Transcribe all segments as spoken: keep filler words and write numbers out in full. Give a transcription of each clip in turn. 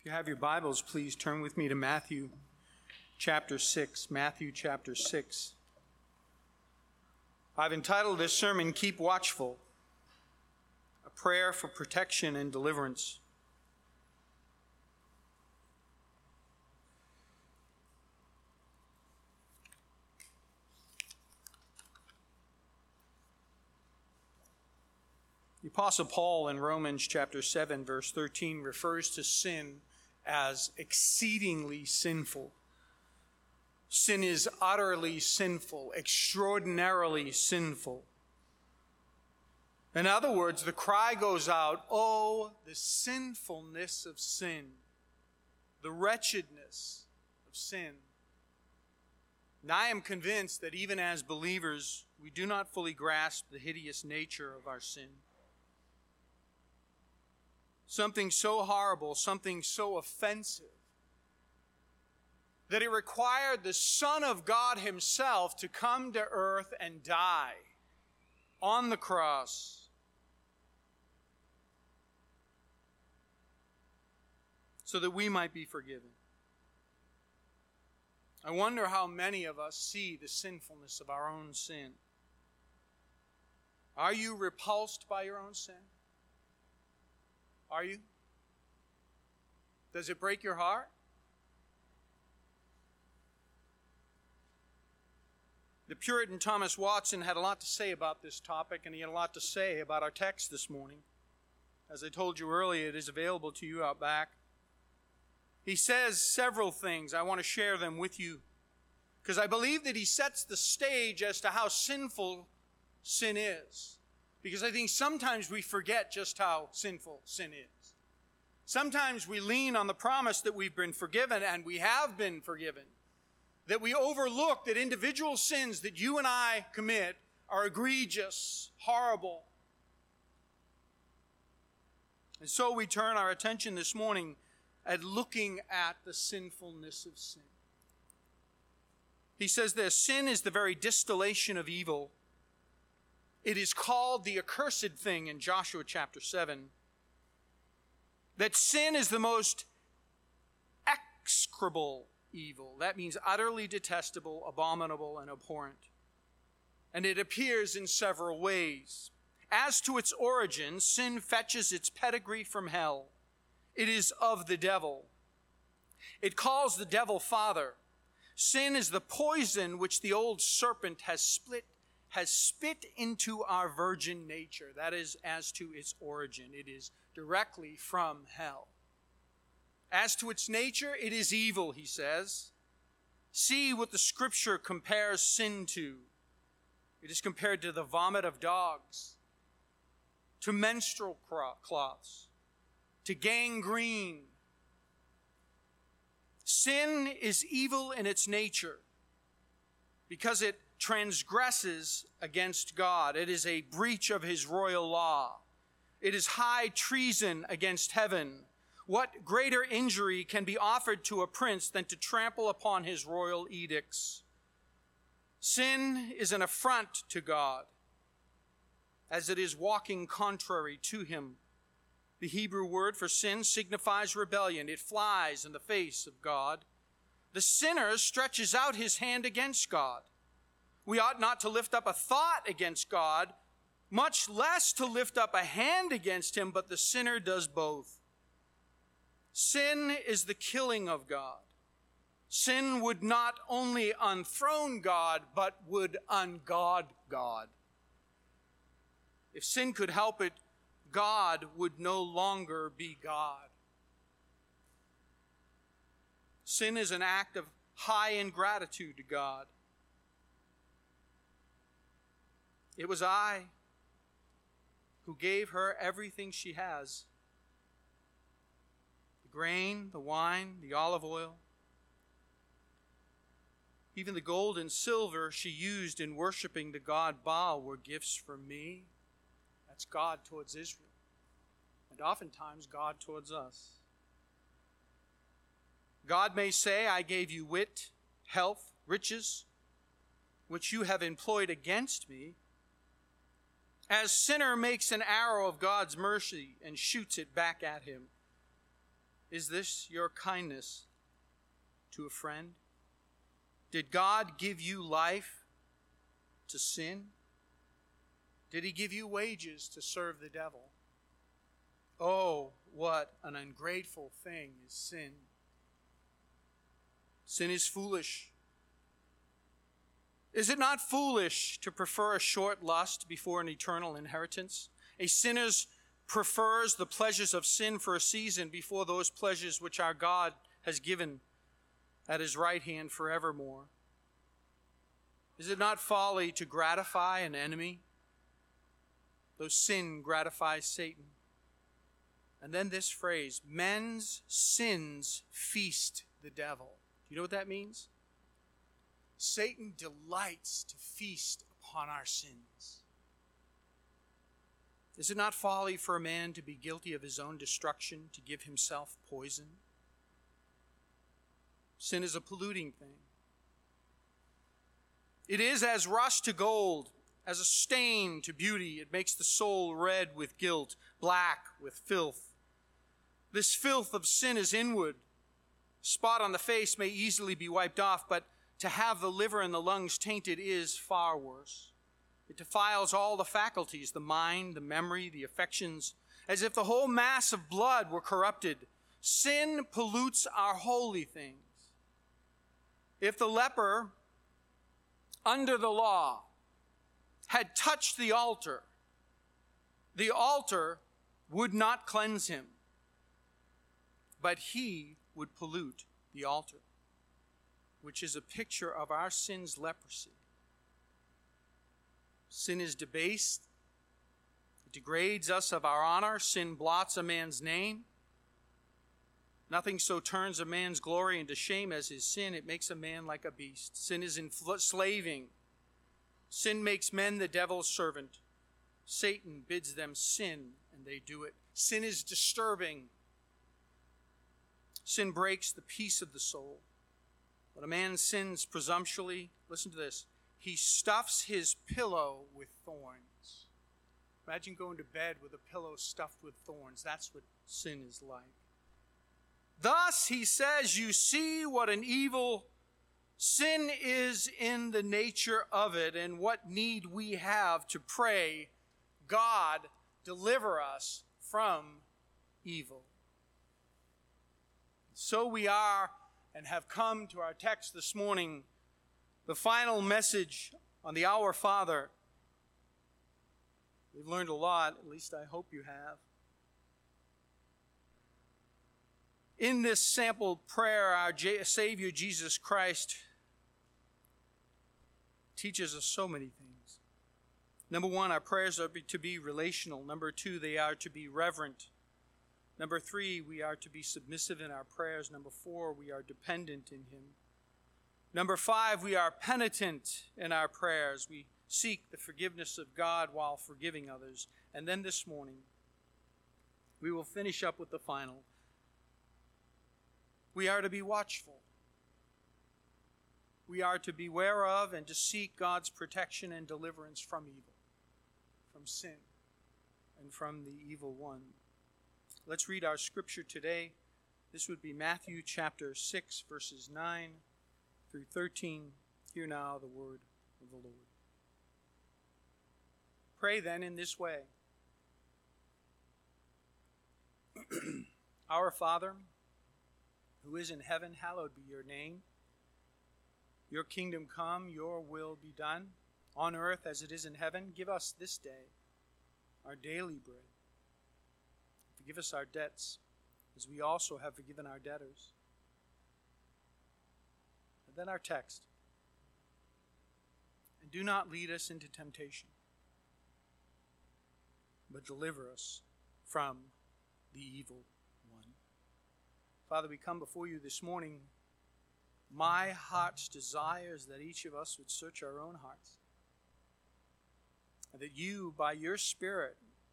you have your Bibles, please turn with me to Matthew chapter six. Matthew chapter six. I've entitled this sermon, Keep Watchful, a prayer for protection and deliverance. The Apostle Paul in Romans chapter seven, verse thirteen, refers to sin as exceedingly sinful. Sin is utterly sinful, extraordinarily sinful. In other words, the cry goes out, "Oh, the sinfulness of sin, the wretchedness of sin." And I am convinced that even as believers, we do not fully grasp the hideous nature of our sin. Something so horrible, something so offensive, that it required the Son of God himself to come to earth and die on the cross so that we might be forgiven. I wonder how many of us see the sinfulness of our own sin. Are you repulsed by your own sin? Are you? Does it break your heart? The Puritan Thomas Watson had a lot to say about this topic, and he had a lot to say about our text this morning. As I told you earlier, it is available to you out back. He says several things. I want to share them with you, because I believe that he sets the stage as to how sinful sin is. Because I think sometimes we forget just how sinful sin is. Sometimes we lean on the promise that we've been forgiven, and we have been forgiven. That we overlook that individual sins that you and I commit are egregious, horrible. And so we turn our attention this morning at looking at the sinfulness of sin. He says this: sin is the very distillation of evil. It is called the accursed thing in Joshua chapter seven. That sin is the most execrable evil. That means utterly detestable, abominable, and abhorrent. And it appears in several ways. As to its origin, sin fetches its pedigree from hell. It is of the devil. It calls the devil father. Sin is the poison which the old serpent has split has spit into our virgin nature. That is as to its origin. It is directly from hell. As to its nature, it is evil, he says. See what the Scripture compares sin to. It is compared to the vomit of dogs, to menstrual cloths, to gangrene. Sin is evil in its nature because it transgresses against God. It is a breach of his royal law. It is high treason against heaven. What greater injury can be offered to a prince than to trample upon his royal edicts? Sin is an affront to God, as it is walking contrary to him. The Hebrew word for sin signifies rebellion. It flies in the face of God. The sinner stretches out his hand against God. We ought not to lift up a thought against God, much less to lift up a hand against him, but the sinner does both. Sin is the killing of God. Sin would not only unthrone God, but would ungod God. If sin could help it, God would no longer be God. Sin is an act of high ingratitude to God. It was I who gave her everything she has. The grain, the wine, the olive oil. Even the gold and silver she used in worshiping the god Baal were gifts from me. That's God towards Israel. And oftentimes God towards us. God may say, I gave you wit, health, riches, which you have employed against me. As sinner makes an arrow of God's mercy and shoots it back at him. Is this your kindness to a friend? Did God give you life to sin? Did he give you wages to serve the devil? Oh, what an ungrateful thing is sin. Sin is foolish. Is it not foolish to prefer a short lust before an eternal inheritance? A sinner prefers the pleasures of sin for a season before those pleasures which our God has given at his right hand forevermore. Is it not folly to gratify an enemy, though sin gratifies Satan? And then this phrase, men's sins feast the devil. Do you know what that means? Satan delights to feast upon our sins. Is it not folly for a man to be guilty of his own destruction, to give himself poison? Sin is a polluting thing. It is as rust to gold, as a stain to beauty. It makes the soul red with guilt, black with filth. This filth of sin is inward. A spot on the face may easily be wiped off, but to have the liver and the lungs tainted is far worse. It defiles all the faculties, the mind, the memory, the affections, as if the whole mass of blood were corrupted. Sin pollutes our holy things. If the leper under the law had touched the altar, the altar would not cleanse him, but he would pollute the altar, which is a picture of our sin's leprosy. Sin is debased. It degrades us of our honor. Sin blots a man's name. Nothing so turns a man's glory into shame as his sin. It makes a man like a beast. Sin is enslaving. Sin makes men the devil's servant. Satan bids them sin, and they do it. Sin is disturbing. Sin breaks the peace of the soul. When a man sins presumptuously, listen to this, he stuffs his pillow with thorns. Imagine going to bed with a pillow stuffed with thorns. That's what sin is like. Thus, he says, you see what an evil sin is in the nature of it, and what need we have to pray, God, deliver us from evil. So we are and have come to our text this morning, the final message on the Our Father. We've learned a lot, at least I hope you have. In this sample prayer, our Savior Jesus Christ teaches us so many things. Number one, our prayers are to be relational. Number two, they are to be reverent. Number three, we are to be submissive in our prayers. Number four, we are dependent in Him. Number five, we are penitent in our prayers. We seek the forgiveness of God while forgiving others. And then this morning, we will finish up with the final. We are to be watchful. We are to beware of and to seek God's protection and deliverance from evil, from sin, and from the evil one. Let's read our scripture today. This would be Matthew chapter six, verses nine through thirteen. Hear now the word of the Lord. Pray then in this way. Our Father, who is in heaven, hallowed be your name. Your kingdom come, your will be done, on earth as it is in heaven. Give us this day our daily bread. Forgive us our debts, as we also have forgiven our debtors. And then our text. And do not lead us into temptation, but deliver us from the evil one. Father, we come before you this morning. My heart's desire is that each of us would search our own hearts, and that you, by your Spirit,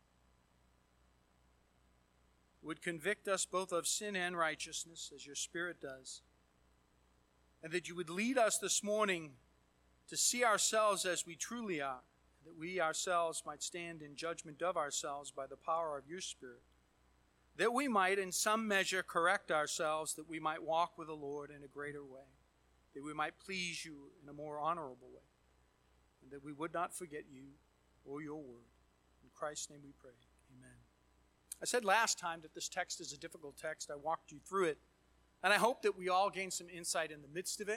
would convict us both of sin and righteousness, as your Spirit does, and that you would lead us this morning to see ourselves as we truly are, that we ourselves might stand in judgment of ourselves by the power of your Spirit, that we might in some measure correct ourselves, that we might walk with the Lord in a greater way, that we might please you in a more honorable way, and that we would not forget you or your word. In Christ's name we pray. Amen. I said last time that this text is a difficult text. I walked you through it, and I hope that we all gain some insight in the midst of it.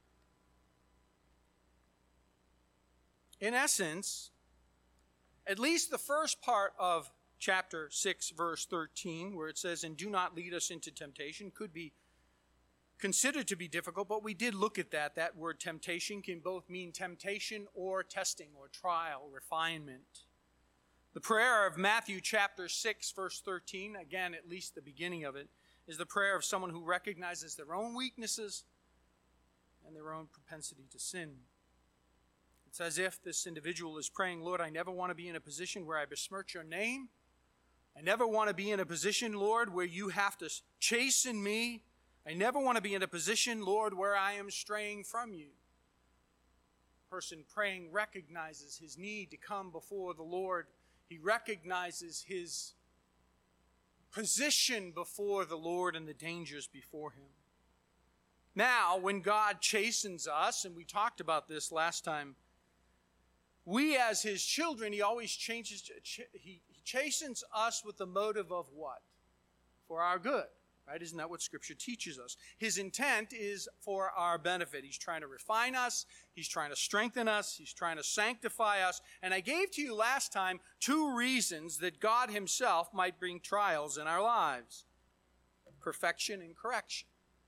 In essence, at least the first part of chapter six, verse thirteen, where it says, "And do not lead us into temptation," could be considered to be difficult, but we did look at that. That word temptation can both mean temptation or testing or trial, refinement. The prayer of Matthew chapter six, verse thirteen, again, at least the beginning of it, is the prayer of someone who recognizes their own weaknesses and their own propensity to sin. It's as if this individual is praying, Lord, I never want to be in a position where I besmirch your name. I never want to be in a position, Lord, where you have to chasten me. I never want to be in a position, Lord, where I am straying from you. The person praying recognizes his need to come before the Lord. He recognizes his position before the Lord and the dangers before him. Now, when God chastens us, and we talked about this last time, we as his children, he always changes, he, he chastens us with the motive of what? For our good, right? Isn't that what Scripture teaches us? His intent is for our benefit. He's trying to refine us. He's trying to strengthen us. He's trying to sanctify us. And I gave to you last time two reasons that God himself might bring trials in our lives. Perfection and correction.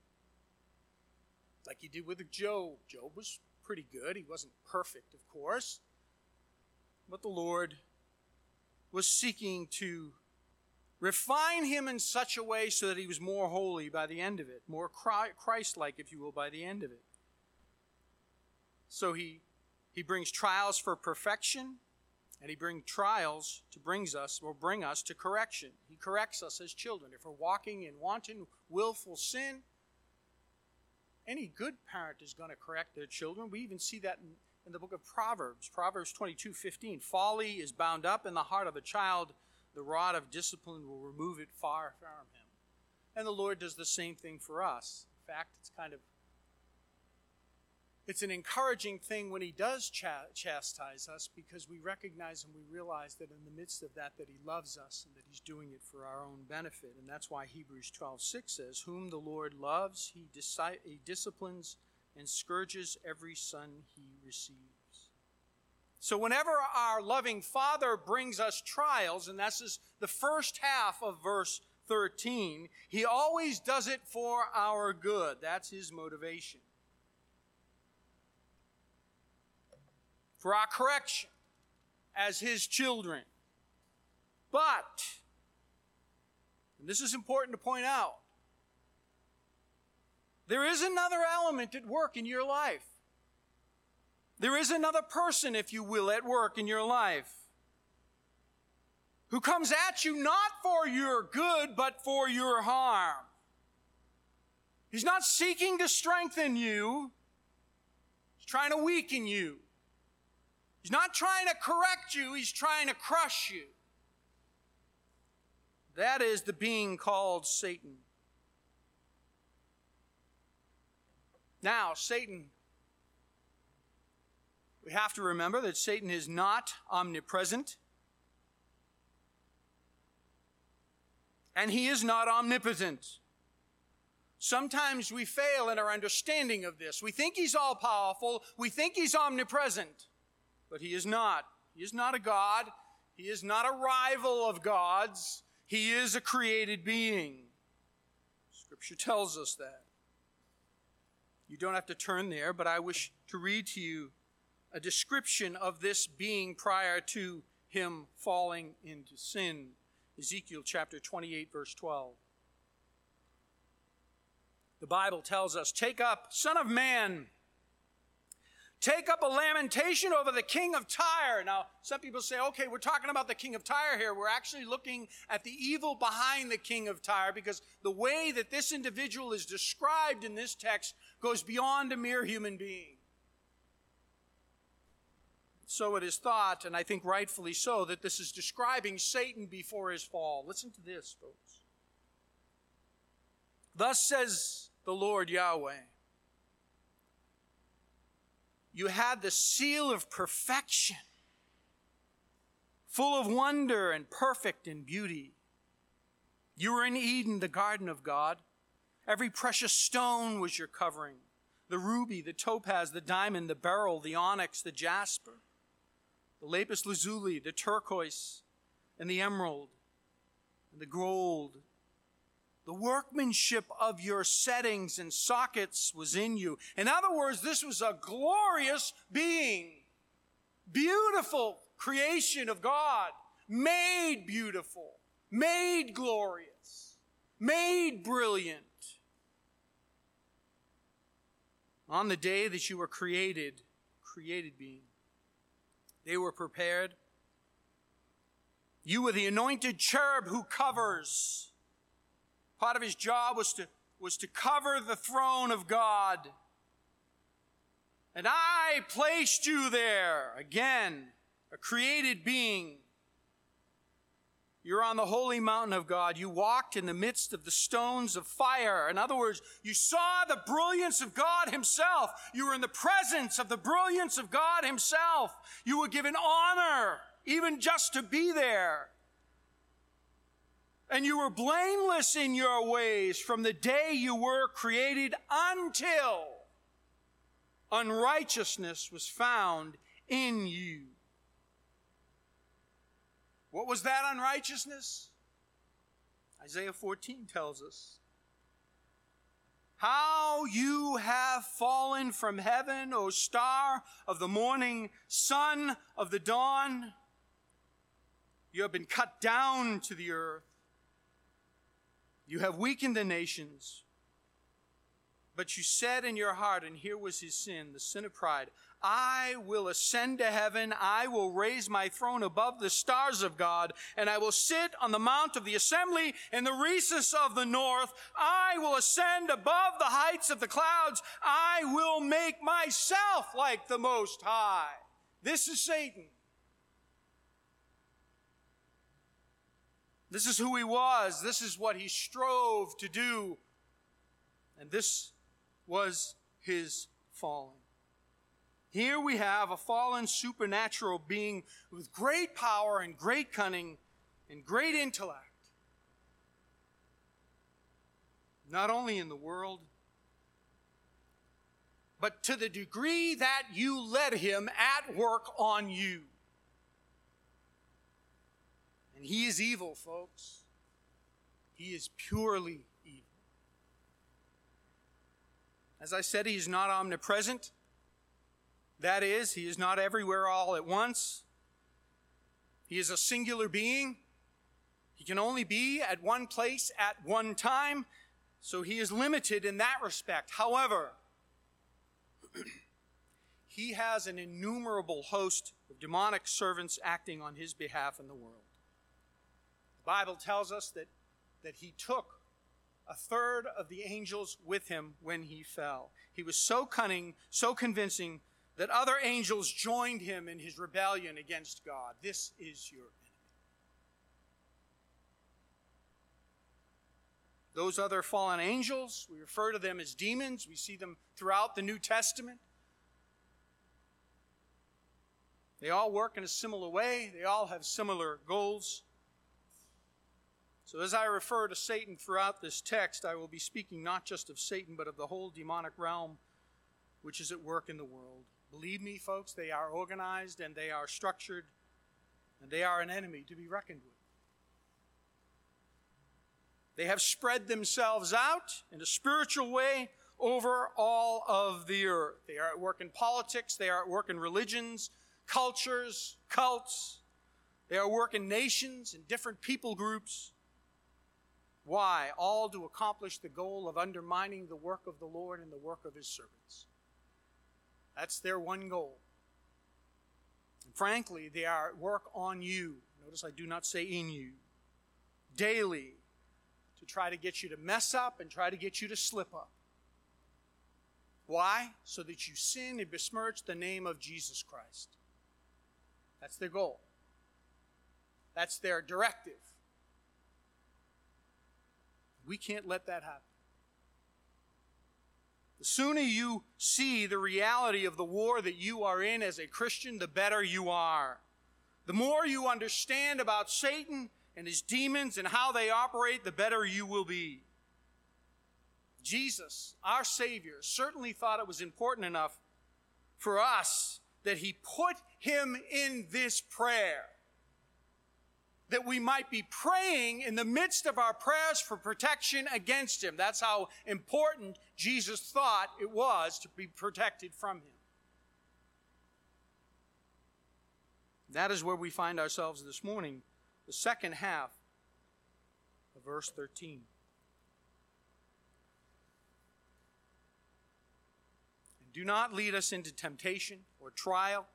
Like he did with Job. Job was pretty good. He wasn't perfect, of course. But the Lord was seeking to refine him in such a way so that he was more holy by the end of it, more Christ-like, if you will, by the end of it. So he, he brings trials for perfection, and he brings trials to brings us, will bring us to correction. He corrects us as children. If we're walking in wanton, willful sin, any good parent is going to correct their children. We even see that in In the book of Proverbs, Proverbs twenty-two fifteen, folly is bound up in the heart of a child. The rod of discipline will remove it far from him. And the Lord does the same thing for us. In fact, it's kind of, it's an encouraging thing when he does ch- chastise us, because we recognize and we realize that in the midst of that, that he loves us and that he's doing it for our own benefit. And that's why Hebrews twelve six says, whom the Lord loves, he, disi- he disciplines and scourges every son he receives. So whenever our loving Father brings us trials, and that's just the first half of verse thirteen, he always does it for our good. That's his motivation. For our correction as his children. But, and this is important to point out, there is another element at work in your life. There is another person, if you will, at work in your life who comes at you not for your good, but for your harm. He's not seeking to strengthen you. He's trying to weaken you. He's not trying to correct you. He's trying to crush you. That is the being called Satan. Now, Satan, we have to remember that Satan is not omnipresent, and he is not omnipotent. Sometimes we fail in our understanding of this. We think he's all-powerful. We think he's omnipresent, but he is not. He is not a God. He is not a rival of God's. He is a created being. Scripture tells us that. You don't have to turn there, but I wish to read to you a description of this being prior to him falling into sin. Ezekiel chapter twenty-eight, verse twelve. The Bible tells us, take up, Son of man, take up a lamentation over the king of Tyre. Now, some people say, okay, we're talking about the king of Tyre here. We're actually looking at the evil behind the king of Tyre, because the way that this individual is described in this text goes beyond a mere human being. So it is thought, and I think rightfully so, that this is describing Satan before his fall. Listen to this, folks. Thus says the Lord Yahweh, you had the seal of perfection, full of wonder and perfect in beauty. You were in Eden, the garden of God. Every precious stone was your covering. The ruby, the topaz, the diamond, the beryl, the onyx, the jasper, the lapis lazuli, the turquoise, and the emerald, and the gold. The workmanship of your settings and sockets was in you. In other words, this was a glorious being, beautiful creation of God, made beautiful, made glorious, made brilliant. On the day that you were created, created being, they were prepared. You were the anointed cherub who covers. Part of his job was to, was to cover the throne of God. And I placed you there. Again, a created being. You're on the holy mountain of God. You walked in the midst of the stones of fire. In other words, you saw the brilliance of God himself. You were in the presence of the brilliance of God himself. You were given honor, even just to be there. And you were blameless in your ways from the day you were created until unrighteousness was found in you. What was that unrighteousness? Isaiah fourteen tells us. How you have fallen from heaven, O star of the morning, son of the dawn. You have been cut down to the earth. You have weakened the nations. But you said in your heart, and here was his sin, the sin of pride, I will ascend to heaven, I will raise my throne above the stars of God, and I will sit on the mount of the assembly in the recess of the north. I will ascend above the heights of the clouds. I will make myself like the Most High. This is Satan. This is who he was. This is what he strove to do. And this was his falling. Here we have a fallen supernatural being with great power and great cunning and great intellect. Not only in the world, but to the degree that you let him at work on you. And he is evil, folks. He is purely evil. As I said, he is not omnipresent. That is, he is not everywhere all at once. He is a singular being. He can only be at one place at one time, so he is limited in that respect. However, he has an innumerable host of demonic servants acting on his behalf in the world. The Bible tells us that, that he took a third of the angels with him when he fell. He was so cunning, so convincing, that other angels joined him in his rebellion against God. This is your enemy. Those other fallen angels, we refer to them as demons. We see them throughout the New Testament. They all work in a similar way. They all have similar goals. So as I refer to Satan throughout this text, I will be speaking not just of Satan, but of the whole demonic realm which is at work in the world. Believe me, folks, they are organized and they are structured, and they are an enemy to be reckoned with. They have spread themselves out in a spiritual way over all of the earth. They are at work in politics. They are at work in religions, cultures, cults. They are at work in nations and different people groups. Why? All to accomplish the goal of undermining the work of the Lord and the work of his servants. That's their one goal. And frankly, they are at work on you. Notice I do not say in you. Daily, to try to get you to mess up and try to get you to slip up. Why? So that you sin and besmirch the name of Jesus Christ. That's their goal. That's their directive. We can't let that happen. The sooner you see the reality of the war that you are in as a Christian, the better you are. The more you understand about Satan and his demons and how they operate, the better you will be. Jesus, our Savior, certainly thought it was important enough for us that he put him in this prayer, that we might be praying in the midst of our prayers for protection against him. That's how important Jesus thought it was to be protected from him. That is where we find ourselves this morning, the second half of verse thirteen. And do not lead us into temptation or trial,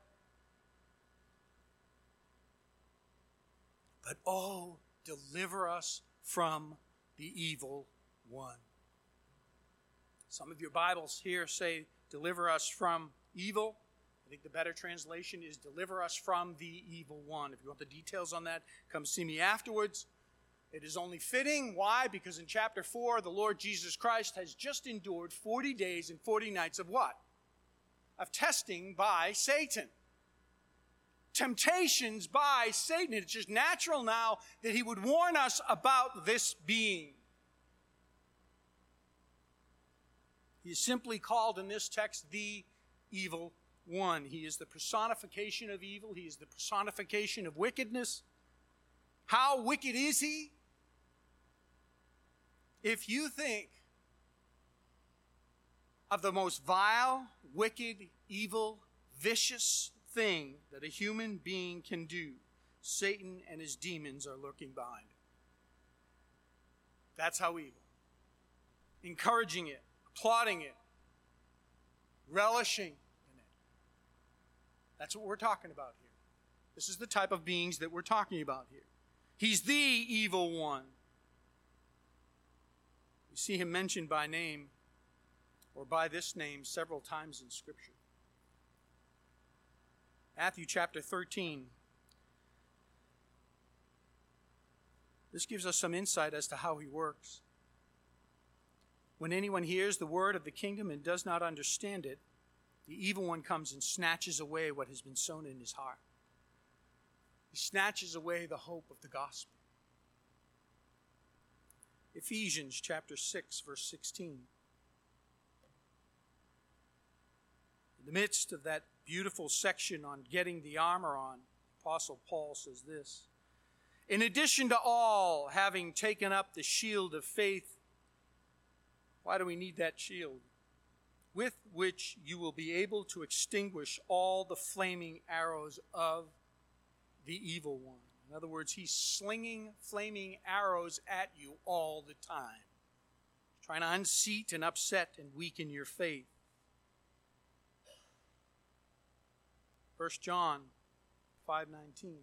but oh, deliver us from the evil one. Some of your Bibles here say, deliver us from evil. I think the better translation is, deliver us from the evil one. If you want the details on that, come see me afterwards. It is only fitting. Why? Because in chapter four, the Lord Jesus Christ has just endured forty days and forty nights of what? Of testing by Satan. Temptations by Satan. It's just natural now that he would warn us about this being. He is simply called in this text the evil one. He is the personification of evil. He is the personification of wickedness. How wicked is he? If you think of the most vile, wicked, evil, vicious thing that a human being can do, Satan and his demons are lurking behind it. That's how evil. Encouraging it, applauding it, relishing in it. That's what we're talking about here. This is the type of beings that we're talking about here. He's the evil one. You see him mentioned by name, or by this name, several times in Scripture. Matthew chapter thirteen. This gives us some insight as to how he works. When anyone hears the word of the kingdom and does not understand it, the evil one comes and snatches away what has been sown in his heart. He snatches away the hope of the gospel. Ephesians chapter six, verse sixteen. In the midst of that beautiful section on getting the armor on, Apostle Paul says this: in addition to all, having taken up the shield of faith. Why do we need that shield? With which you will be able to extinguish all the flaming arrows of the evil one. In other words, he's slinging flaming arrows at you all the time, trying to unseat and upset and weaken your faith. First John five nineteen.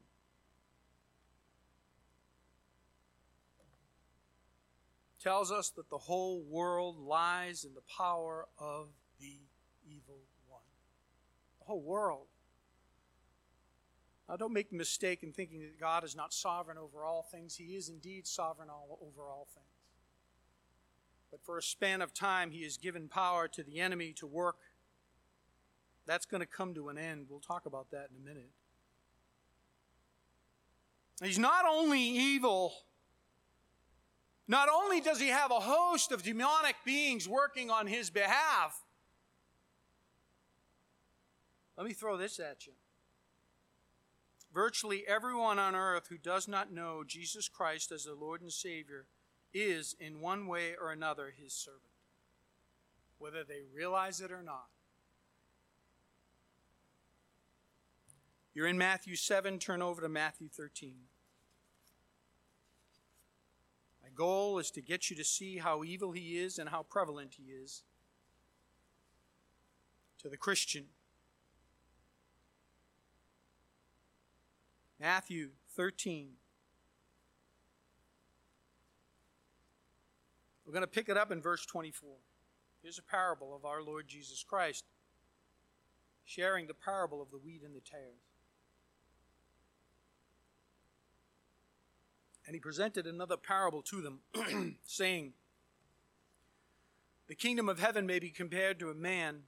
Tells us that the whole world lies in the power of the evil one. The whole world. Now, don't make the mistake in thinking that God is not sovereign over all things. He is indeed sovereign all, over all things. But for a span of time, he has given power to the enemy to work. That's going to come to an end. We'll talk about that in a minute. He's not only evil. Not only does he have a host of demonic beings working on his behalf, let me throw this at you. Virtually everyone on earth who does not know Jesus Christ as their Lord and Savior is, in one way or another, his servant, whether they realize it or not. You're in Matthew seven, turn over to Matthew thirteen. My goal is to get you to see how evil he is and how prevalent he is to the Christian. Matthew thirteen. We're going to pick it up in verse twenty-four. Here's a parable of our Lord Jesus Christ, sharing the parable of the wheat and the tares. And he presented another parable to them, saying, The kingdom of heaven may be compared to a man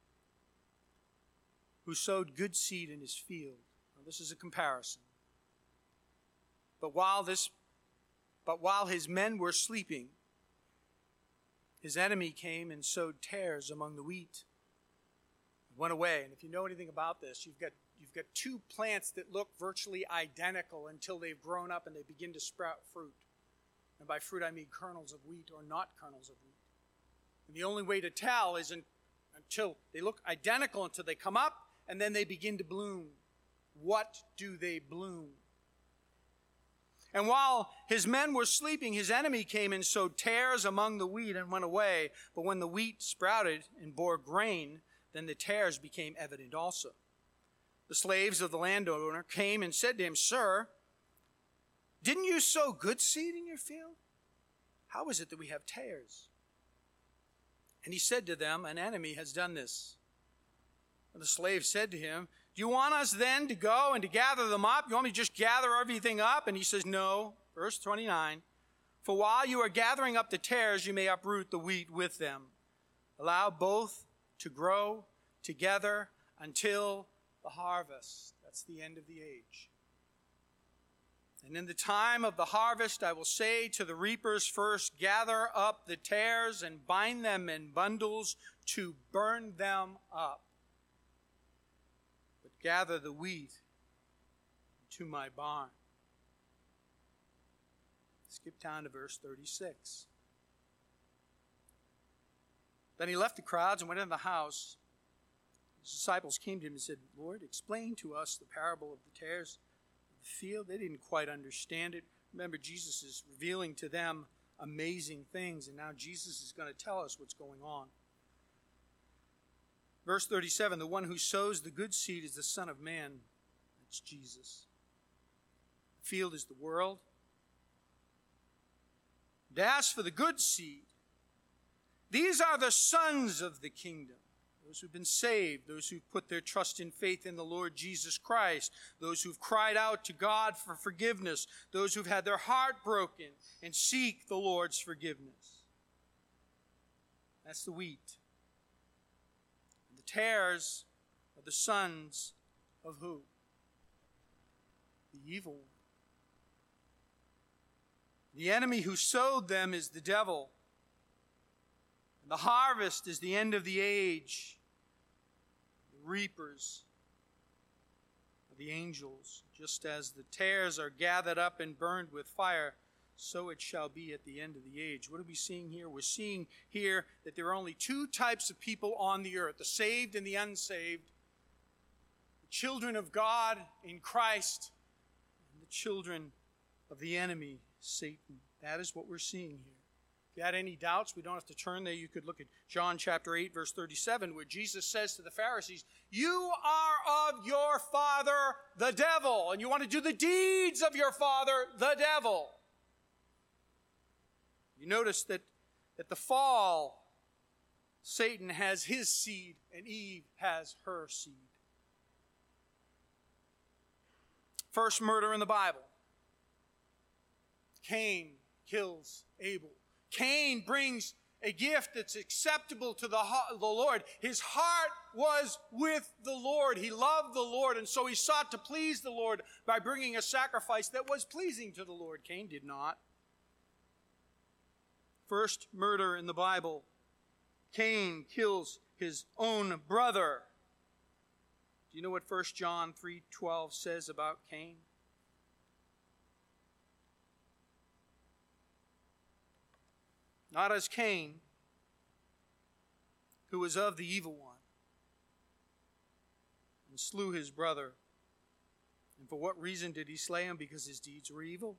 who sowed good seed in his field. Now, this is a comparison. But while this, but while his men were sleeping, his enemy came and sowed tares among the wheat. It went away. And if you know anything about this, you've got you've got two plants that look virtually identical until they've grown up and they begin to sprout fruit. And by fruit I mean kernels of wheat or not kernels of wheat. And the only way to tell is in, until they look identical until they come up and then they begin to bloom. What do they bloom? And while his men were sleeping, his enemy came and sowed tares among the wheat and went away. But when the wheat sprouted and bore grain, then the tares became evident also. The slaves of the landowner came and said to him, "Sir, didn't you sow good seed in your field? How is it that we have tares?" And he said to them, "An enemy has done this." And the slave said to him, "Do you want us then to go and to gather them up? You want me to just gather everything up?" And he says, "No." Verse twenty-nine, "For while you are gathering up the tares, you may uproot the wheat with them. Allow both to grow together until the harvest." That's the end of the age. "And in the time of the harvest, I will say to the reapers, first gather up the tares and bind them in bundles to burn them up. But gather the wheat to my barn." Skip down to verse thirty-six. Then he left the crowds and went into the house. His disciples came to him and said, "Lord, explain to us the parable of the tares of the field." They didn't quite understand it. Remember, Jesus is revealing to them amazing things, and now Jesus is going to tell us what's going on. Verse thirty-seven, "The one who sows the good seed is the Son of Man." That's Jesus. The field is the world. And as for the good seed, these are the sons of the kingdom. Those who've been saved, those who've put their trust and faith in the Lord Jesus Christ, those who've cried out to God for forgiveness, those who've had their heart broken and seek the Lord's forgiveness. That's the wheat. And the tares are the sons of who? The evil one. The enemy who sowed them is the devil. And the harvest is the end of the age. The reapers are the angels. Just as the tares are gathered up and burned with fire, so it shall be at the end of the age. What are we seeing here? We're seeing here that there are only two types of people on the earth, the saved and the unsaved, the children of God in Christ, and the children of the enemy, Satan. That is what we're seeing here. If you had any doubts, we don't have to turn there. You could look at John chapter eight, verse thirty-seven, where Jesus says to the Pharisees, "You are of your father, the devil, and you want to do the deeds of your father, the devil." You notice that at the fall, Satan has his seed and Eve has her seed. First murder in the Bible. Cain kills Abel. Cain brings a gift that's acceptable to the, the Lord. His heart was with the Lord. He loved the Lord, and so he sought to please the Lord by bringing a sacrifice that was pleasing to the Lord. Cain did not. First murder in the Bible. Cain kills his own brother. Do you know what First John three twelve says about Cain? Not as Cain, who was of the evil one, and slew his brother. And for what reason did he slay him? Because his deeds were evil,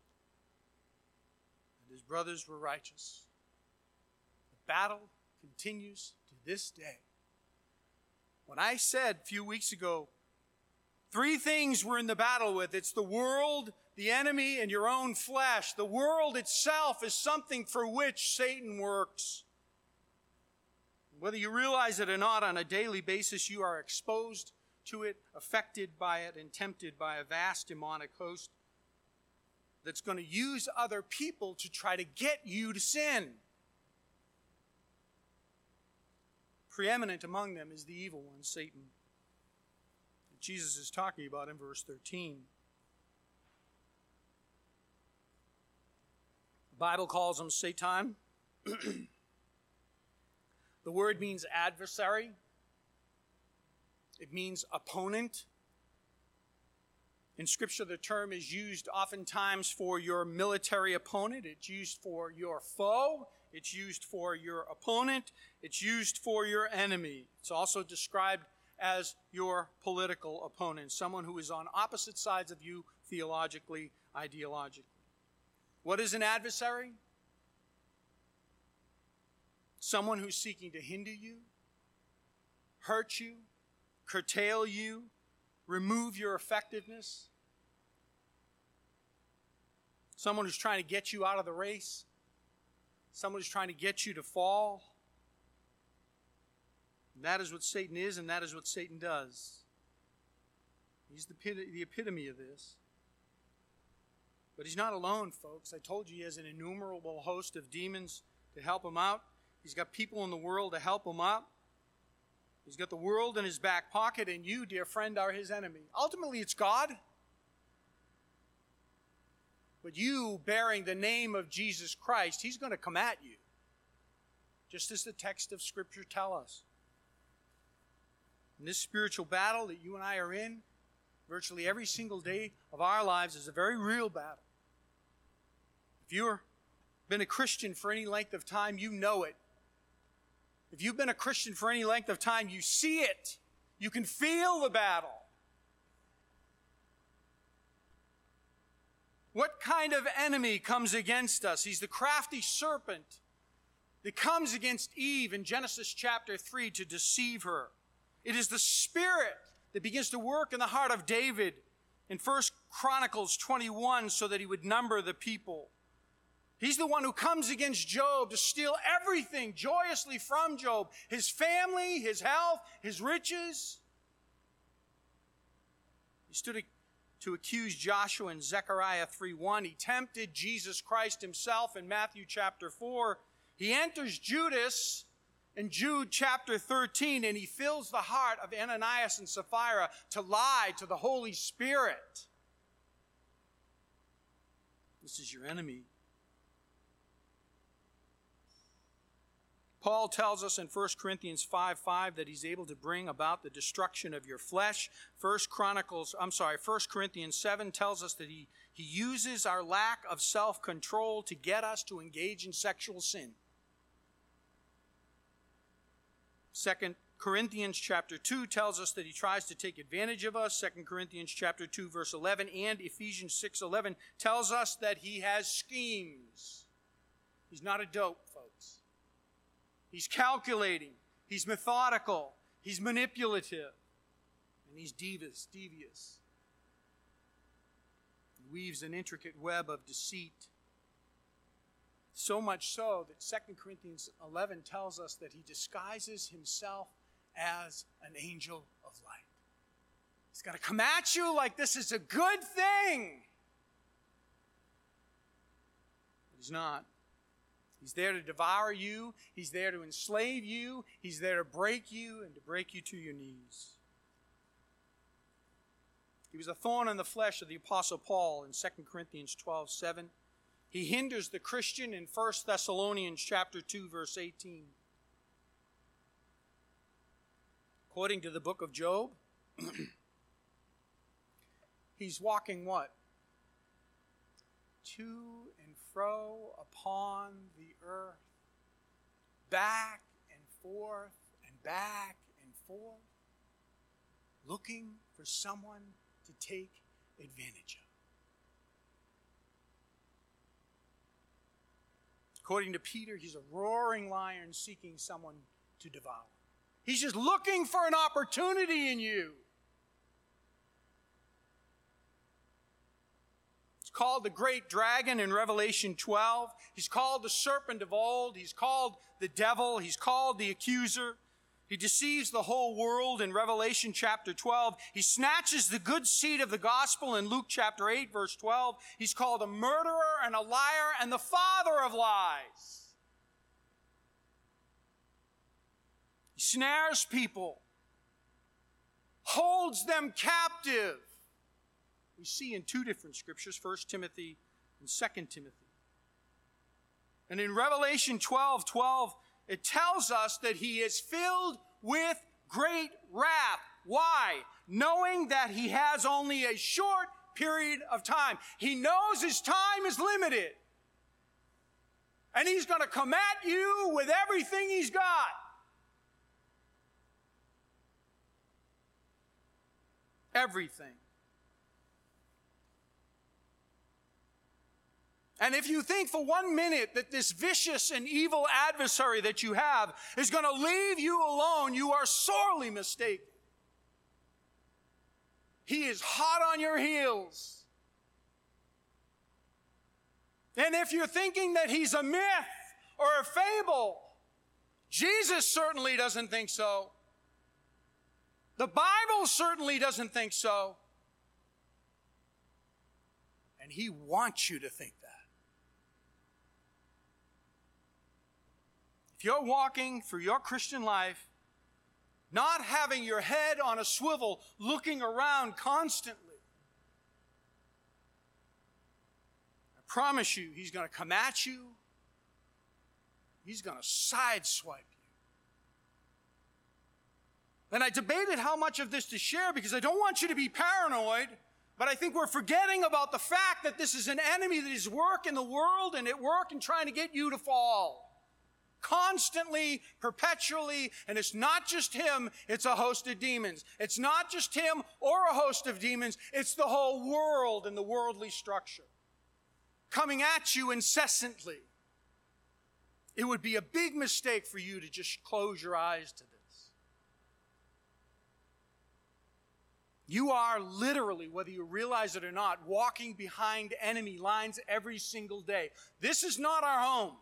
and his brothers were righteous. The battle continues to this day. When I said a few weeks ago, three things we're in the battle with. It's the world, the enemy, and your own flesh. The world itself is something for which Satan works. Whether you realize it or not, on a daily basis, you are exposed to it, affected by it, and tempted by a vast demonic host that's going to use other people to try to get you to sin. preeminent among them is the evil one, Satan. Jesus is talking about in verse thirteen. The Bible calls him Satan. The word means adversary. It means opponent. In Scripture, the term is used oftentimes for your military opponent. It's used for your foe. It's used for your opponent. It's used for your enemy. It's also described as your political opponent, someone who is on opposite sides of you theologically, ideologically. What is an adversary? Someone who's seeking to hinder you, hurt you, curtail you, remove your effectiveness. Someone who's trying to get you out of the race. Someone who's trying to get you to fall. And that is what Satan is, and that is what Satan does. He's the, the epitome of this. But he's not alone, folks. I told you he has an innumerable host of demons to help him out. He's got people in the world to help him out. He's got the world in his back pocket, and you, dear friend, are his enemy. Ultimately, it's God. But you, bearing the name of Jesus Christ, he's going to come at you, just as the text of Scripture tell us. And this spiritual battle that you and I are in, virtually every single day of our lives, is a very real battle. If you've been a Christian for any length of time, you know it. If you've been a Christian for any length of time, you see it. You can feel the battle. What kind of enemy comes against us? He's the crafty serpent that comes against Eve in Genesis chapter three to deceive her. It is the spirit that begins to work in the heart of David in First Chronicles twenty-one so that he would number the people. He's the one who comes against Job to steal everything joyously from Job. His family, his health, his riches. He stood to accuse Joshua in Zechariah three one. He tempted Jesus Christ himself in Matthew chapter four. He enters Judas in Jude chapter thirteen, and he fills the heart of Ananias and Sapphira to lie to the Holy Spirit. This is your enemy. Paul tells us in First Corinthians five five that he's able to bring about the destruction of your flesh. First Chronicles, I'm sorry, First Corinthians seven tells us that he, he uses our lack of self-control to get us to engage in sexual sin. Second Corinthians chapter two tells us that he tries to take advantage of us. Second Corinthians chapter two verse eleven and Ephesians six eleven tells us that he has schemes. He's not a dope, folks. He's calculating, he's methodical, he's manipulative, and he's devious, devious. He weaves an intricate web of deceit. So much so that Second Corinthians eleven tells us that he disguises himself as an angel of light. He's going to come at you like this is a good thing. But he's not. He's there to devour you. He's there to enslave you. He's there to break you and to break you to your knees. He was a thorn in the flesh of the Apostle Paul in Second Corinthians twelve seven. He hinders the Christian in First Thessalonians chapter two, verse eighteen. According to the book of Job, he's walking what? To and fro upon the earth, back and forth and back and forth, looking for someone to take advantage of. According to Peter, he's a roaring lion seeking someone to devour. He's just looking for an opportunity in you. He's called the great dragon in Revelation twelve. He's called the serpent of old. He's called the devil. He's called the accuser. He deceives the whole world in Revelation chapter twelve. He snatches the good seed of the gospel in Luke chapter eight, verse twelve. He's called a murderer and a liar and the father of lies. He He snares people, holds them captive. We see in two different scriptures, First Timothy and Second Timothy. And in Revelation twelve twelve, it tells us that he is filled with great wrath. Why? Knowing that he has only a short period of time. He knows his time is limited. And he's going to come at you with everything he's got. Everything. And if you think for one minute that this vicious and evil adversary that you have is going to leave you alone, you are sorely mistaken. He is hot on your heels. And if you're thinking that he's a myth or a fable, Jesus certainly doesn't think so. The Bible certainly doesn't think so. And he wants you to think that. If you're walking through your Christian life, not having your head on a swivel, looking around constantly, I promise you, he's going to come at you. He's going to sideswipe you. And I debated how much of this to share because I don't want you to be paranoid, but I think we're forgetting about the fact that this is an enemy that is at work in the world and at work in trying to get you to fall. Constantly, perpetually, and it's not just him, it's a host of demons. It's not just him or a host of demons, it's the whole world and the worldly structure coming at you incessantly. It would be a big mistake for you to just close your eyes to this. You are literally, whether you realize it or not, walking behind enemy lines every single day. This is not our home.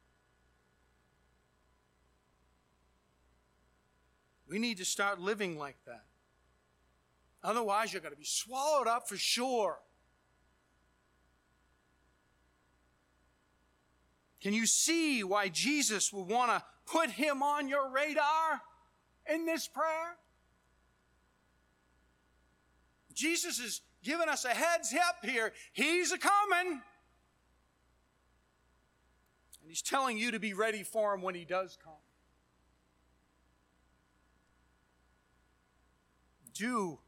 We need to start living like that. Otherwise, you're going to be swallowed up for sure. Can you see why Jesus would want to put him on your radar in this prayer? Jesus is giving us a heads up here. He's a-coming. And he's telling you to be ready for him when he does come. Do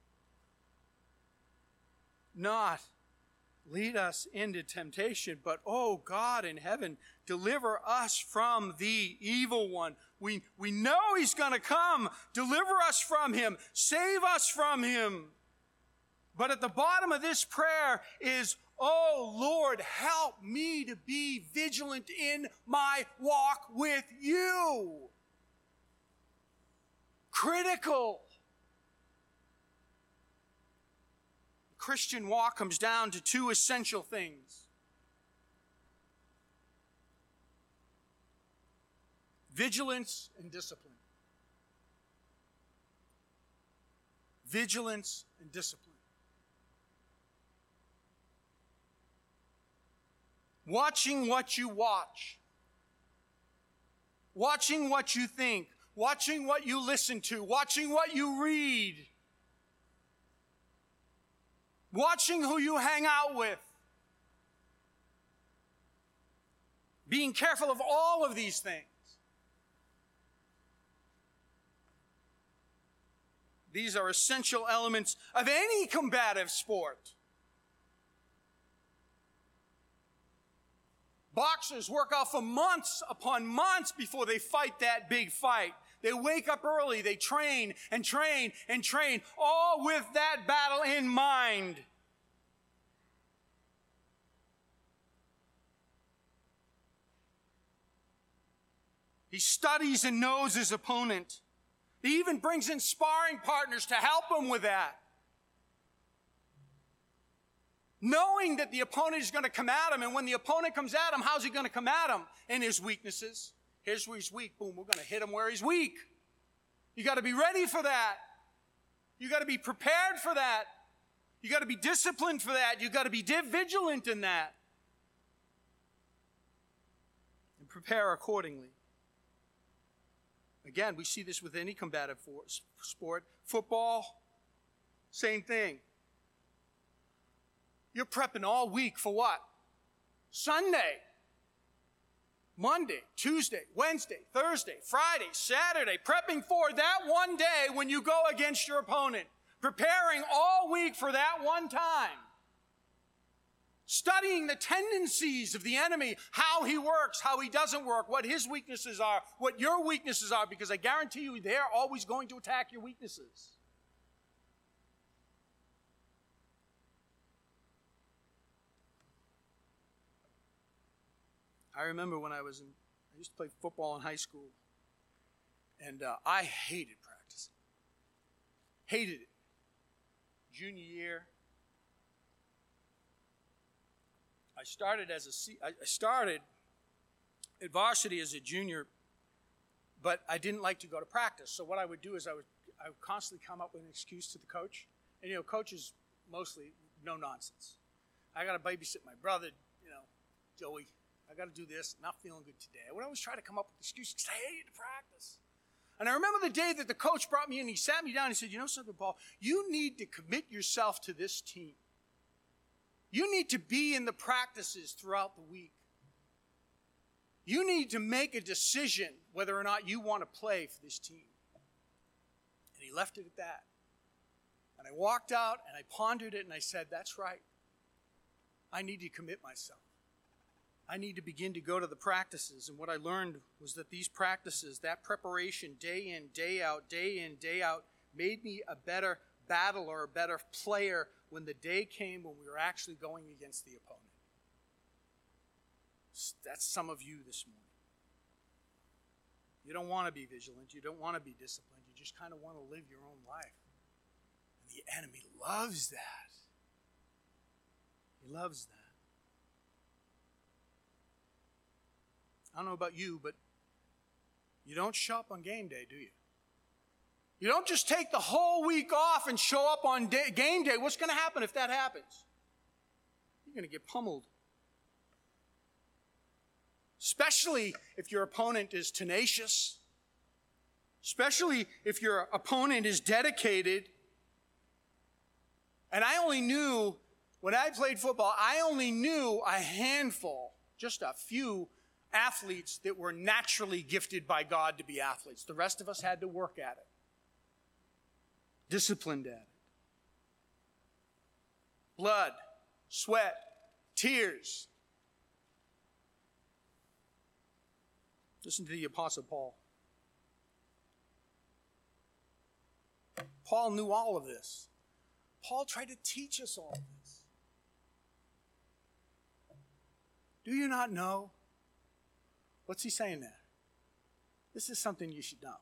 not lead us into temptation, but, oh God in heaven, deliver us from the evil one. We, we know he's going to come. Deliver us from him. Save us from him. But at the bottom of this prayer is, oh Lord, help me to be vigilant in my walk with you. Critical. Christian walk comes down to two essential things. Vigilance and discipline. Vigilance and discipline. Watching what you watch. Watching what you think. Watching what you listen to. Watching what you read. Watching who you hang out with. Being careful of all of these things. These are essential elements of any combative sport. Boxers work out for months upon months before they fight that big fight. They wake up early, they train and train and train, all with that battle in mind. He studies and knows his opponent. He even brings in sparring partners to help him with that. Knowing that the opponent is going to come at him, and when the opponent comes at him, how's he going to come at him? In his weaknesses. Here's where he's weak. Boom, we're going to hit him where he's weak. You got to be ready for that. You got to be prepared for that. You got to be disciplined for that. You got to be vigilant in that. And prepare accordingly. Again, we see this with any combative force, sport. Football, same thing. You're prepping all week for what? Sunday, Monday, Tuesday, Wednesday, Thursday, Friday, Saturday, prepping for that one day when you go against your opponent. Preparing all week for that one time. Studying the tendencies of the enemy, how he works, how he doesn't work, what his weaknesses are, what your weaknesses are, because I guarantee you they're always going to attack your weaknesses. I remember when I was in, I used to play football in high school, and uh, I hated practicing. Hated it. Junior year, I started as a, I started at varsity as a junior, but I didn't like to go to practice. So what I would do is I would, I would constantly come up with an excuse to the coach. And, you know, coaches mostly no nonsense. I got to babysit my brother, you know, Joey. I got to do this. Not feeling good today. I would always try to come up with excuses because I hated to practice. And I remember the day that the coach brought me in. He sat me down and he said, you know something, Paul? You need to commit yourself to this team. You need to be in the practices throughout the week. You need to make a decision whether or not you want to play for this team. And he left it at that. And I walked out and I pondered it and I said, that's right. I need to commit myself. I need to begin to go to the practices. And what I learned was that these practices, that preparation day in, day out, day in, day out, made me a better battler, a better player when the day came when we were actually going against the opponent. That's some of you this morning. You don't want to be vigilant. You don't want to be disciplined. You just kind of want to live your own life. And the enemy loves that. He loves that. I don't know about you, but you don't show up on game day, do you? You don't just take the whole week off and show up on day, game day. What's going to happen if that happens? You're going to get pummeled. Especially if your opponent is tenacious. Especially if your opponent is dedicated. And I only knew, when I played football, I only knew a handful, just a few athletes that were naturally gifted by God to be athletes. The rest of us had to work at it. Disciplined at it. Blood, sweat, tears. Listen to the Apostle Paul. Paul knew all of this. Paul tried to teach us all of this. Do you not know? What's he saying there? This is something you should know.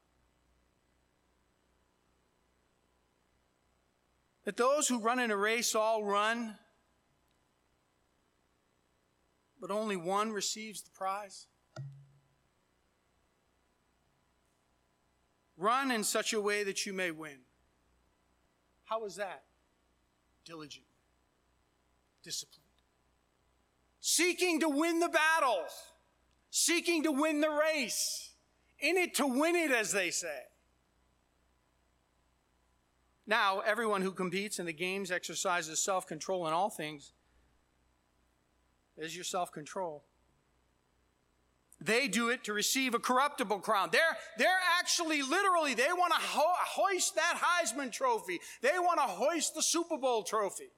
That those who run in a race all run, but only one receives the prize. Run in such a way that you may win. How is that? Diligently. Disciplined. Seeking to win the battles. Seeking to win the race. In it to win it, as they say. Now, everyone who competes in the games exercises self-control in all things. There's your self-control. They do it to receive a corruptible crown. They're, they're actually, literally, they want to ho- hoist that Heisman trophy. They want to hoist the Super Bowl trophy.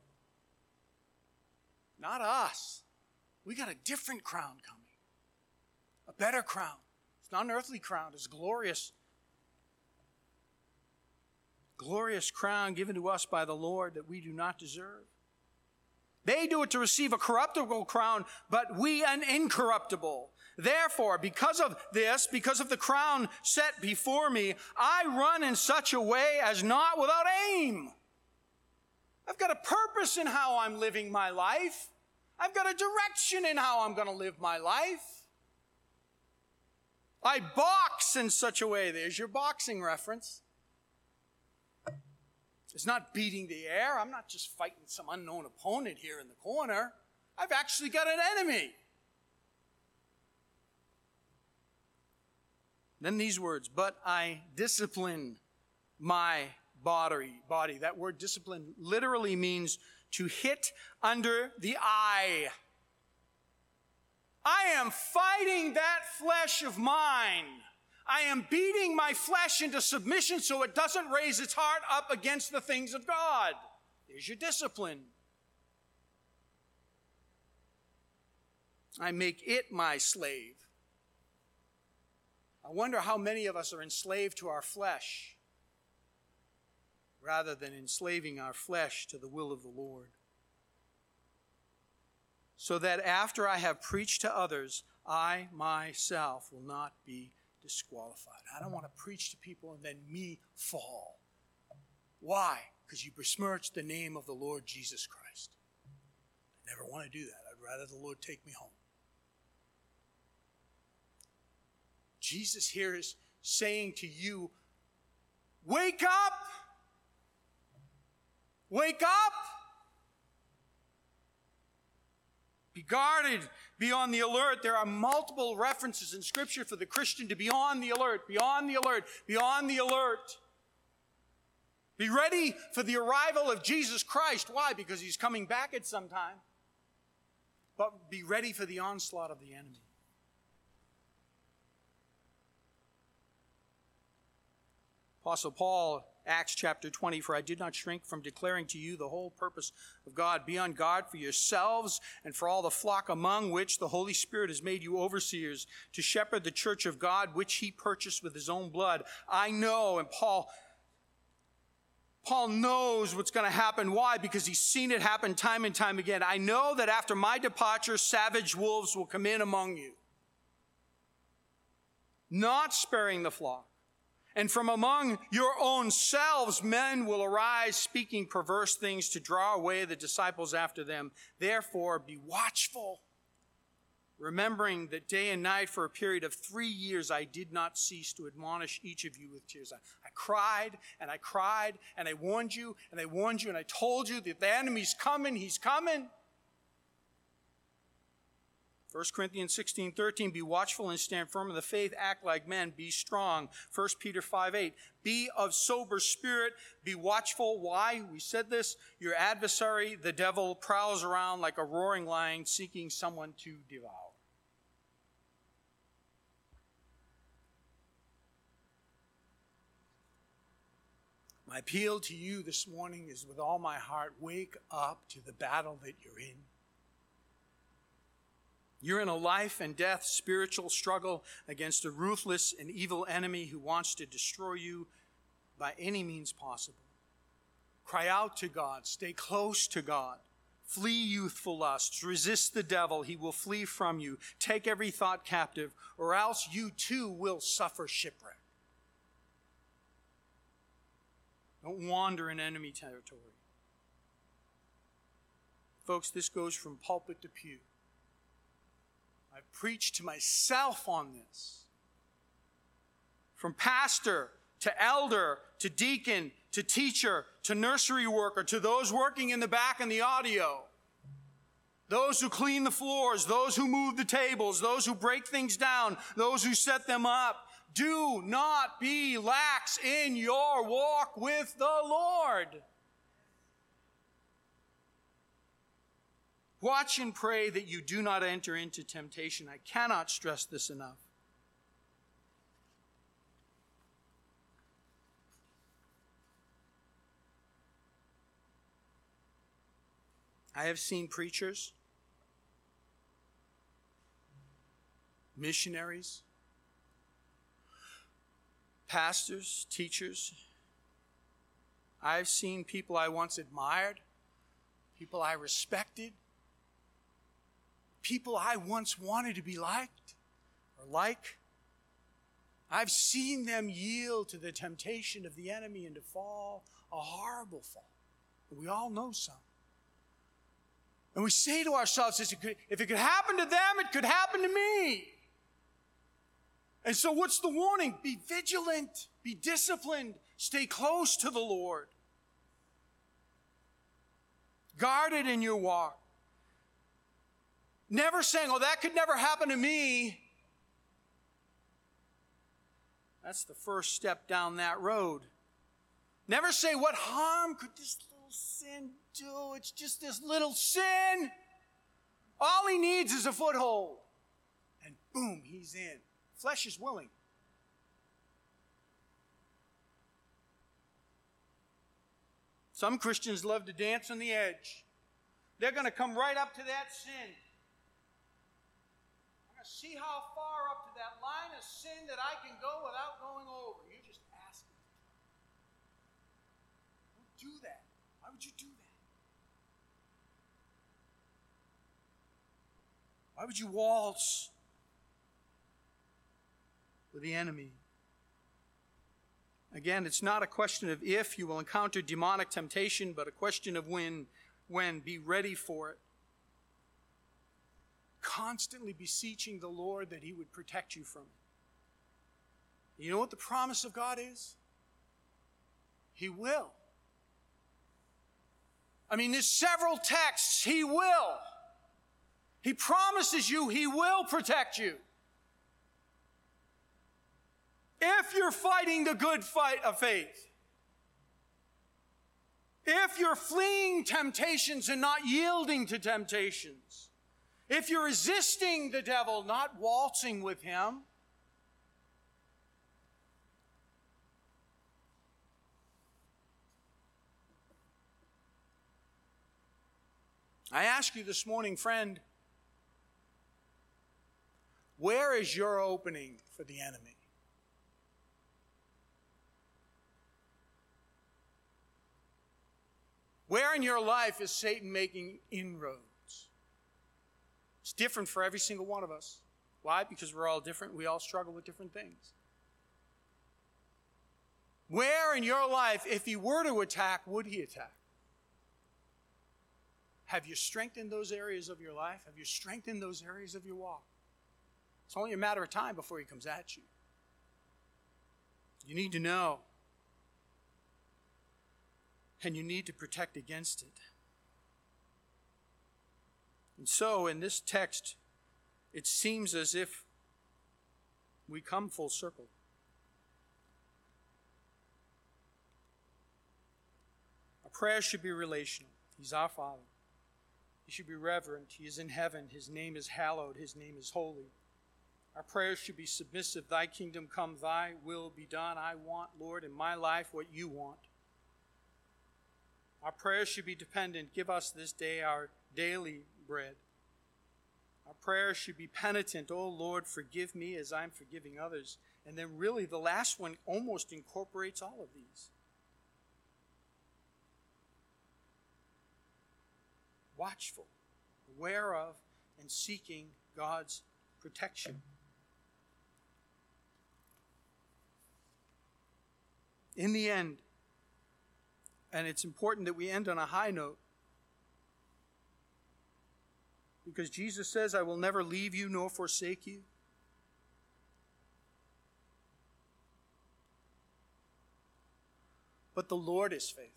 Not us. We got a different crown coming. A better crown. It's not an earthly crown. It's glorious. Glorious crown given to us by the Lord that we do not deserve. They do it to receive a corruptible crown, but we an incorruptible. Therefore, because of this, because of the crown set before me, I run in such a way as not without aim. I've got a purpose in how I'm living my life. I've got a direction in how I'm going to live my life. I box in such a way. There's your boxing reference. It's not beating the air. I'm not just fighting some unknown opponent here in the corner. I've actually got an enemy. Then these words, but I discipline my body. Body. That word discipline literally means to hit under the eye. I am fighting that flesh of mine. I am beating my flesh into submission so it doesn't raise its heart up against the things of God. There's your discipline. I make it my slave. I wonder how many of us are enslaved to our flesh rather than enslaving our flesh to the will of the Lord. So that after I have preached to others, I myself will not be disqualified. I don't want to preach to people and then me fall. Why? Because you besmirched the name of the Lord Jesus Christ. I never want to do that. I'd rather the Lord take me home. Jesus here is saying to you, wake up! Wake up! Be guarded, be on the alert. There are multiple references in Scripture for the Christian to be on the alert, be on the alert, be on the alert. Be ready for the arrival of Jesus Christ. Why? Because he's coming back at some time. But be ready for the onslaught of the enemy. Apostle Paul, Acts chapter twenty, for I did not shrink from declaring to you the whole purpose of God. Be on guard for yourselves and for all the flock among which the Holy Spirit has made you overseers to shepherd the church of God, which he purchased with his own blood. I know, and Paul, Paul knows what's going to happen. Why? Because he's seen it happen time and time again. I know that after my departure, savage wolves will come in among you, not sparing the flock. And from among your own selves, men will arise speaking perverse things to draw away the disciples after them. Therefore, be watchful, remembering that day and night for a period of three years I did not cease to admonish each of you with tears. I, I cried and I cried and I warned you and I warned you and I told you that the enemy's coming, he's coming. First Corinthians sixteen thirteen, be watchful and stand firm in the faith, act like men, be strong. First Peter five eight, be of sober spirit, be watchful. Why? We said this, your adversary, the devil, prowls around like a roaring lion seeking someone to devour. My appeal to you this morning is with all my heart, wake up to the battle that you're in. You're in a life and death spiritual struggle against a ruthless and evil enemy who wants to destroy you by any means possible. Cry out to God. Stay close to God. Flee youthful lusts. Resist the devil. He will flee from you. Take every thought captive, or else you too will suffer shipwreck. Don't wander in enemy territory. Folks, this goes from pulpit to pew. I've preached to myself on this. From pastor to elder to deacon to teacher to nursery worker to those working in the back in the audio. Those who clean the floors, those who move the tables, those who break things down, those who set them up. Do not be lax in your walk with the Lord. Watch and pray that you do not enter into temptation. I cannot stress this enough. I have seen preachers, missionaries, pastors, teachers. I've seen people I once admired, people I respected, people I once wanted to be liked or like. I've seen them yield to the temptation of the enemy and to fall a horrible fall. We all know some. And we say to ourselves, if it could, if it could happen to them, it could happen to me. And so what's the warning? Be vigilant, be disciplined, stay close to the Lord. Guarded in your walk. Never saying, oh, that could never happen to me. That's the first step down that road. Never say, what harm could this little sin do? It's just this little sin. All he needs is a foothold. And boom, he's in. Flesh is willing. Some Christians love to dance on the edge. They're going to come right up to that sin. I'm going to see how far up to that line of sin that I can go without going over. You're just asking. Don't do that. Why would you do that? Why would you waltz with the enemy? Again, it's not a question of if you will encounter demonic temptation, but a question of when. When. Be ready for it. Constantly beseeching the Lord that he would protect you from it. You know what the promise of God is? He will. I mean, there's several texts. He will. He promises you he will protect you. If you're fighting the good fight of faith, if you're fleeing temptations and not yielding to temptations, if you're resisting the devil, not waltzing with him, I ask you this morning, friend, where is your opening for the enemy? Where in your life is Satan making inroads? It's different for every single one of us. Why? Because we're all different. We all struggle with different things. Where in your life, if he were to attack, would he attack? Have you strengthened those areas of your life? Have you strengthened those areas of your walk? It's only a matter of time before he comes at you. You need to know. And you need to protect against it. And so, in this text, it seems as if we come full circle. Our prayer should be relational. He's our Father. He should be reverent. He is in heaven. His name is hallowed. His name is holy. Our prayers should be submissive. Thy kingdom come, thy will be done. I want, Lord, in my life what you want. Our prayers should be dependent. Give us this day our daily bread. Our prayers should be penitent. Oh, Lord, forgive me as I'm forgiving others. And then really the last one almost incorporates all of these. Watchful, aware of, and seeking God's protection. In the end, and it's important that we end on a high note, because Jesus says, I will never leave you nor forsake you. But the Lord is faithful,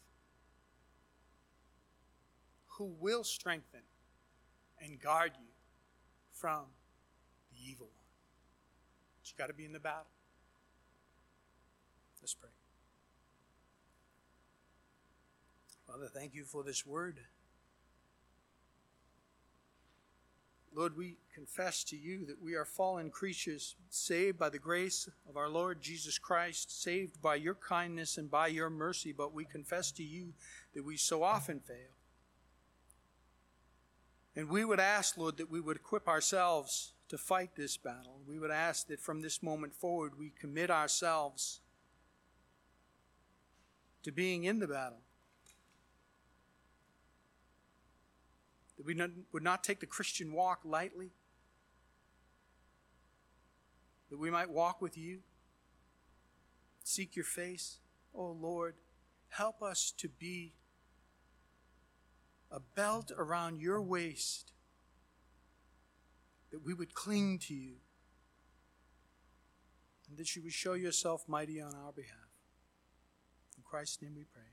who will strengthen and guard you from the evil one. But you got to be in the battle. Let's pray. Father, thank you for this word. Lord, we confess to you that we are fallen creatures, saved by the grace of our Lord Jesus Christ, saved by your kindness and by your mercy, but we confess to you that we so often fail. And we would ask, Lord, that we would equip ourselves to fight this battle. We would ask that from this moment forward we commit ourselves to being in the battle. That we not, would not take the Christian walk lightly. That we might walk with you. Seek your face. Oh Lord, help us to be a belt around your waist. That we would cling to you. And that you would show yourself mighty on our behalf. In Christ's name we pray.